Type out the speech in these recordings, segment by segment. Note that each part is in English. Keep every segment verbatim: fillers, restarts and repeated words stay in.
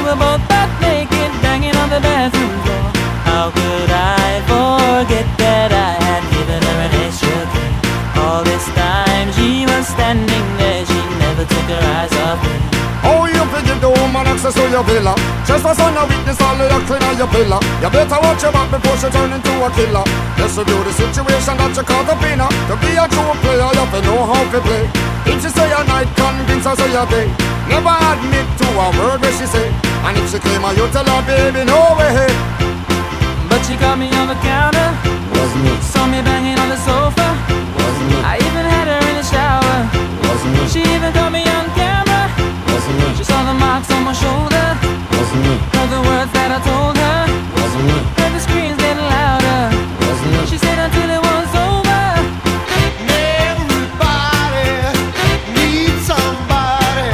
were both butt naked, banging on the bathroom floor. How could I forget that I had given her an extra key? All this time she was standing there, she never took her eyes off me. Oh, you forgive the woman access to your villa. Just for son of witness, all of the clean on your pillar. You better watch your back before she turn into a killer. Let's review the situation that you caught up in her. To be a true player, you have to know how to play. If she say a night, convince her say a day. Never admit to a word where she say. And if she claim her, you tell her, baby, no way. But she caught me on the counter, Wasn't me, saw me banging on the sofa. wasn't me, I even had her in the shower. wasn't me, She even caught me on camera. wasn't me, She saw the marks on my shoulder, wasn't me, heard the words that I told her, wasn't me, heard the screams getting louder. wasn't me. She said until it was over. Everybody needs somebody.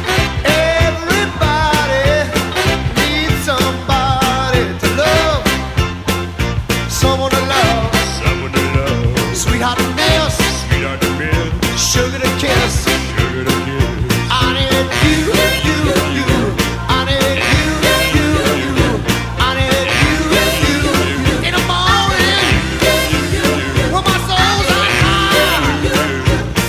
Everybody needs somebody to love. Someone to love. Someone to love, Sweetheart to miss. sweetheart to miss, Sugar to kiss. sugar to kiss. I need you, you, you. I need you, you, you. I need you, you, you. In the morning, when my soul's on fire.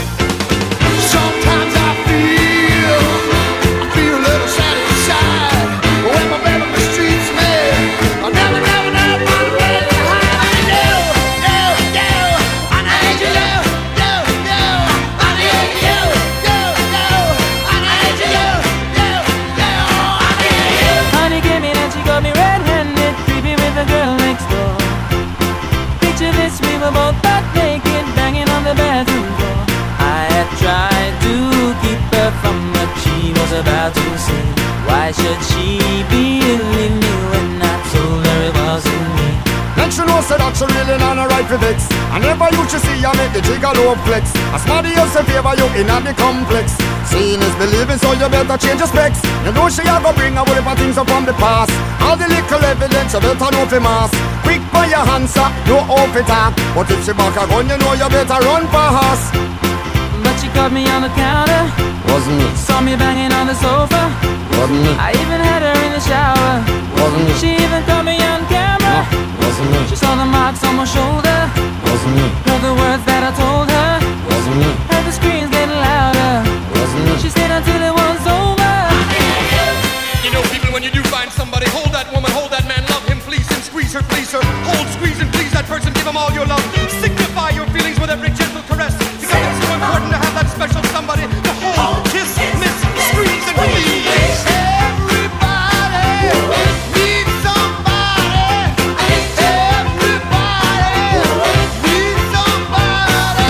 Sometimes I feel, I feel a little sad inside. When my baby mistreats me, I never, never, never find a way to hide. No, no, no. I need you, no, no, no. I need you, no, no. I need you, no, no, no. I need you. Honey came in and she got me red-handed, creepy with the girl next door. Picture this, we were both butt naked, banging on the bathroom floor. I had tried to keep her from what she was about to say. Why should she believe me when I told her it wasn't me? Make she know say that she really not a right for vex. I never you should see you make the jigger low flex. As somebody else in favor you in the complex. Seeing is believing, so you better change your specs. You know she a go bring a whole heap of things up from the past. All the little evidence you better know for mass. Quick by your answer, no off it up. But if she back a gun, you know you better run fast. But she caught me on the counter, Wasn't me, saw me banging on the sofa. wasn't me, I even had her in the shower. wasn't me, She even caught me on camera. wasn't me, She saw the marks on my shoulder, wasn't me, heard the words that I told her, wasn't me, heard the screams getting louder. wasn't me. She stayed until it was over. You know, people, when you do find somebody, hold that woman, hold that man, love him, please him, squeeze her, please her. Hold, squeeze, and please that person, give him all your love. Signify your feelings with every gentle caress. Because it's so important to have that special somebody to hold, kiss, miss, squeeze, and please. Everybody needs somebody. Everybody needs somebody.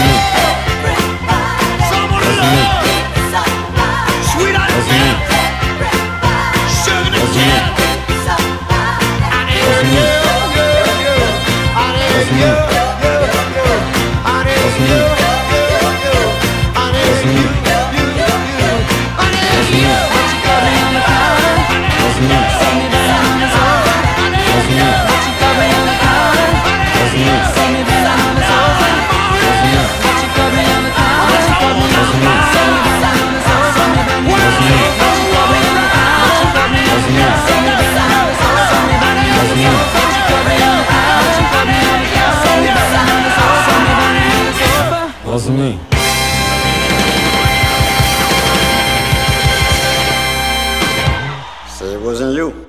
Someone to love. Sweetheart to kiss. Sugar to kiss. I need you, you, you. I need you, you, you. I need you, you, you. I need you, you, you. I need you. She caught me on the counter, saw me banging on the sofa. She caught me on the counter, saw me banging on the sofa. She caught me on the counter, saw me banging on the sofa. Saw me banging on the sofa. She caught me on the counter, she caught me on the counter, saw me banging on the sofa. Saw me banging on the sofa. She caught me on the counter, she caught me on the counter, saw me banging on the sofa. Saw me banging on the sofa. Wasn't me. Say it wasn't you.